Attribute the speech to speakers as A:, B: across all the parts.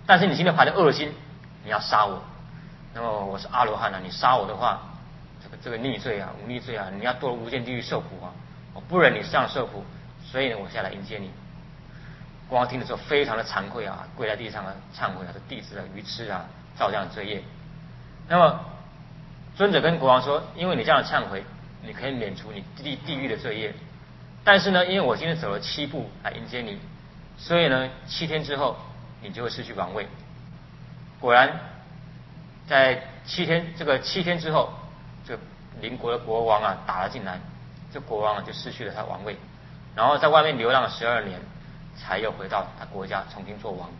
A: 但是你今天怀着恶心，你要杀我，那么我是阿罗汉啊，你杀我的话，这个逆罪啊，忤逆罪啊，你要堕入无间地狱受苦啊，我不忍你这样受苦，所以呢，我下来迎接你。国王听的时候非常的惭愧啊，跪在地上啊，忏悔啊，这弟子啊，愚痴啊，造这样的罪业。那么尊者跟国王说，因为你这样的忏悔，你可以免除你地狱的罪业。但是呢，因为我今天走了7步来迎接你，所以呢，7天之后你就会失去王位。果然，在7天之后，这个邻国的国王啊打了进来，这国王啊就失去了他王位，然后在外面流浪了12年，才又回到他国家重新做王。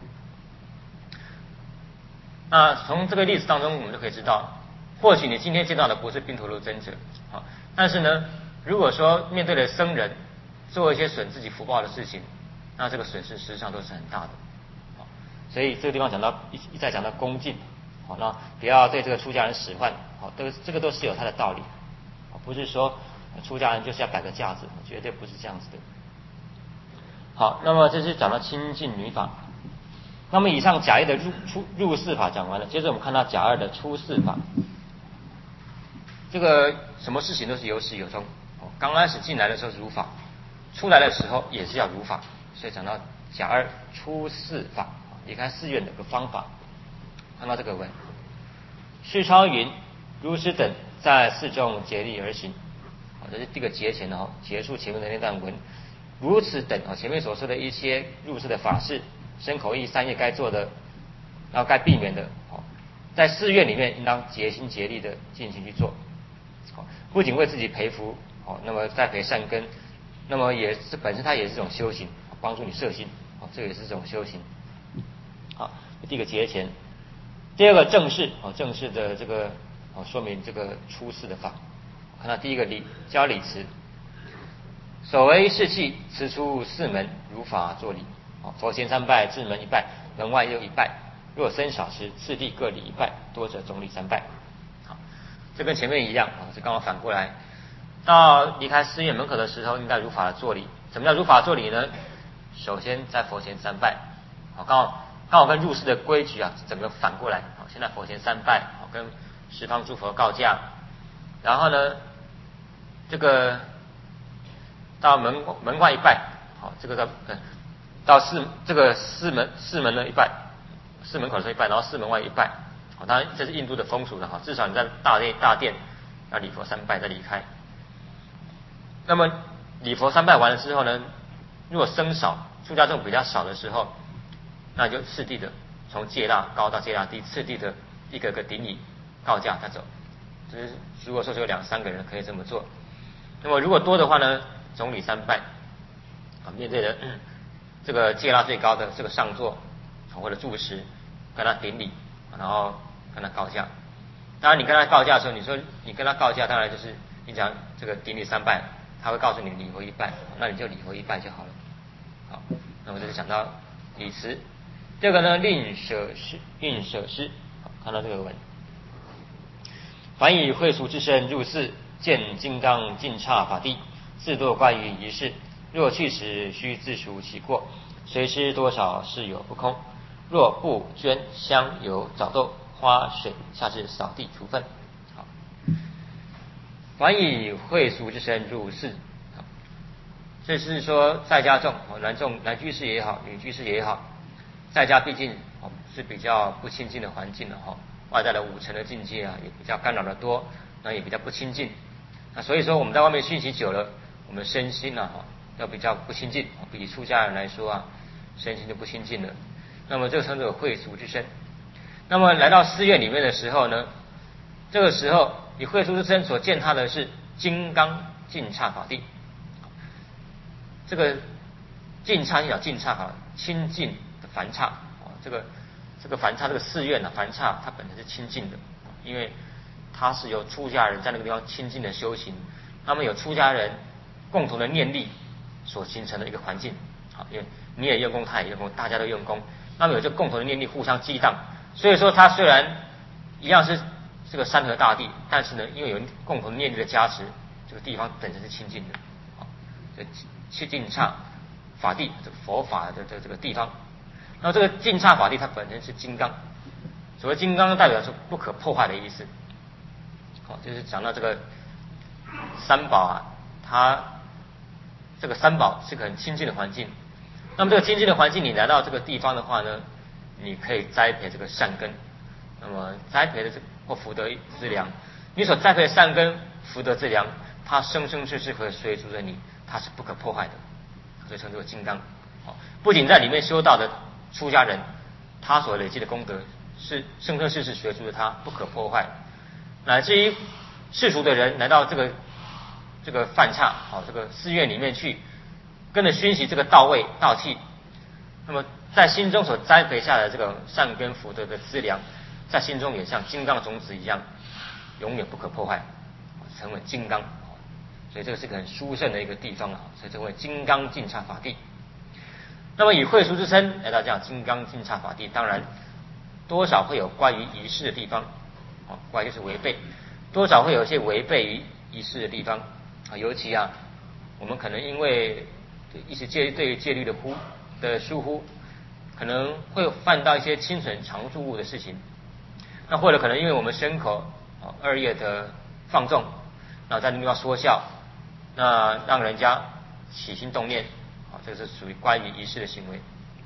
A: 那从这个例子当中，我们就可以知道，或许你今天见到的不是宾陀罗尊者啊，但是呢，如果说面对了僧人做一些损自己福报的事情，那这个损失实际上都是很大的。所以这个地方讲到一再讲到恭敬，好，那不要对这个出家人使唤，好，这个都是有它的道理，不是说出家人就是要摆个架子，绝对不是这样子的。好，那么这是讲到清净女法。那么以上甲一的入世法讲完了，接着我们看到甲二的出世法。这个什么事情都是有始有终，刚开始进来的时候是如法，出来的时候也是要如法，所以讲到甲二出世法，离开寺院的个方法。看到这个文，世超云：如是等在寺中竭力而行。这是这个节前结束前面的那段文。如此等前面所说的一些入世的法事、身口意3业该做的，然后该避免的，在寺院里面应当竭心竭力的进行去做。不仅为自己培福，那么栽培善根，那么也是本身它也是一种修行，帮助你摄心，这也是一种修行。好，第一个节前。第二个正式，正式的这个说明这个出世的法。看到第一个教礼词，所为士气，持出4门，如法作礼。佛前3拜，至门1拜，门外又1拜。若僧少时，次第各礼1拜，多者总礼3拜。好，这跟前面一样，是刚好反过来。到离开寺院门口的时候，应该如法的作礼。什么叫如法作礼呢？首先在佛前3拜，刚好跟入世的规矩啊，整个反过来。现在佛前3拜，跟十方诸佛告假，然后呢，这个到门外1拜，这个到寺门的1拜，寺门口的1拜，然后寺门外1拜。当然这是印度的风俗的至少你在大殿要礼佛3拜再离开。那么礼佛3拜完了之后呢，如果僧少，出家众比较少的时候，那你就次第的从戒腊高到戒腊低，次第的一个个顶礼告假再走。就是如果说只有2-3个人可以这么做，那么如果多的话呢，总礼3拜。面对的这个戒腊最高的这个上座或者住持，跟他顶礼，然后跟他告假。当然你跟他告假的时候，你说你跟他告假，当然就是你讲这个顶礼3拜，他会告诉你礼佛1拜，那你就礼佛1拜就好了。好，那么这是讲到礼词。第二个呢，吝舍施，看到这个文，凡以会俗之身入寺，见金刚净刹法地，自堕关于仪式。若去时，须自赎其过，随施多少事有不空。若布绢香油枣豆花水，下至扫地除粪。好，凡以会俗之身入寺，这是说在家众，男居士也好，女居士也好，在家毕竟是比较不亲近的环境了外在的5尘的境界啊，也比较干扰的多，那也比较不亲近。那所以说我们在外面熏习久了，我们身心要比较不亲近，比出家人来说啊，身心就不亲近了。那么这个称作会俗之身。那么来到寺院里面的时候呢，这个时候以会俗之身所见他的是金刚净刹法地。这个净刹净刹清净的梵刹，这个梵刹这个寺院梵刹它本身是清净的，因为它是由出家人在那个地方清净的修行，那么有出家人共同的念力所形成的一个环境。因为你也用功，他也用功，大家都用功，那么有这共同的念力互相激荡，所以说它虽然一样是这个山河大地，但是呢，因为有共同念力的加持，这个地方本身是清净的。这净刹法地，这个佛法的这个地方。 那这个尽刹法地它本身是金刚，所谓金刚代表是不可破坏的意思。好，就是讲到这个三宝啊，它这个三宝是个很清净的环境。那么这个清净的环境，你来到这个地方的话呢，你可以栽培这个善根。那么栽培的这或福德资粮，你所栽培的善根、福德资粮，它生生世世会随逐着你，它是不可破坏的，所以称之为金刚。不仅在里面修道的出家人，他所累积的功德是生生世世随逐着他，不可破坏。乃至于世俗的人来到这个梵刹，这个寺院里面去，跟着熏习这个道味道气，那么在心中所栽培下的这个善根福德的资粮，在心中也像金刚的种子一样，永远不可破坏，成为金刚。所以这个是个很殊胜的一个地方，所以称为金刚净刹法地。那么以慧殊之身来到这样金刚净刹法地，当然多少会有关于仪式的地方，关于就是违背，多少会有一些违背于仪式的地方，尤其我们可能因为一些对于戒律的疏忽，可能会犯到一些侵损常住物的事情。那或者可能因为我们身口恶业的放纵，那在那地方说笑，那让人家起心动念，这个是属于关于仪式的行为。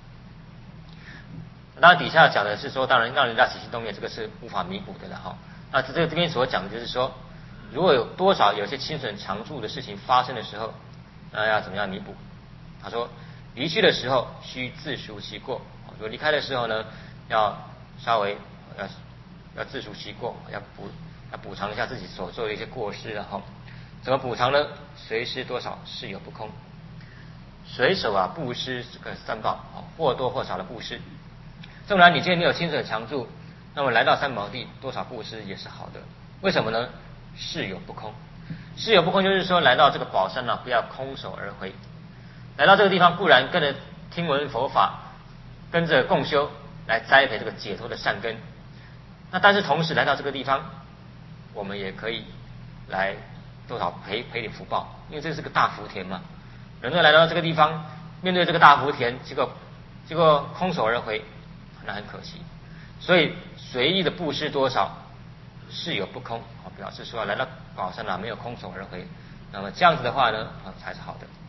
A: 当然底下讲的是说，当然让人家起心动念，这个是无法弥补的了哈。那这边所讲的就是说，如果有多少有些侵损常住的事情发生的时候，那要怎么样弥补？他说，离去的时候需自赎其过。如果离开的时候呢，要稍微要自赎其过，要补偿一下自己所做的一些过失，然后怎么补偿呢？随施多少，事有不空。随手布施这个三宝，或多或少的布施。纵然你今天没有亲损常住，那么来到三宝地，多少布施也是好的。为什么呢？事有不空。事有不空就是说，来到这个宝山不要空手而回。来到这个地方固然跟着听闻佛法，跟着共修来栽培这个解脱的善根，那但是同时来到这个地方，我们也可以来多少赔点福报，因为这是个大福田嘛。人类来到这个地方，面对这个大福田，结果空手而回，那很可惜。所以随意的布施多少，事有不空，表示说来到宝山没有空手而回。那么这样子的话呢，才是好的。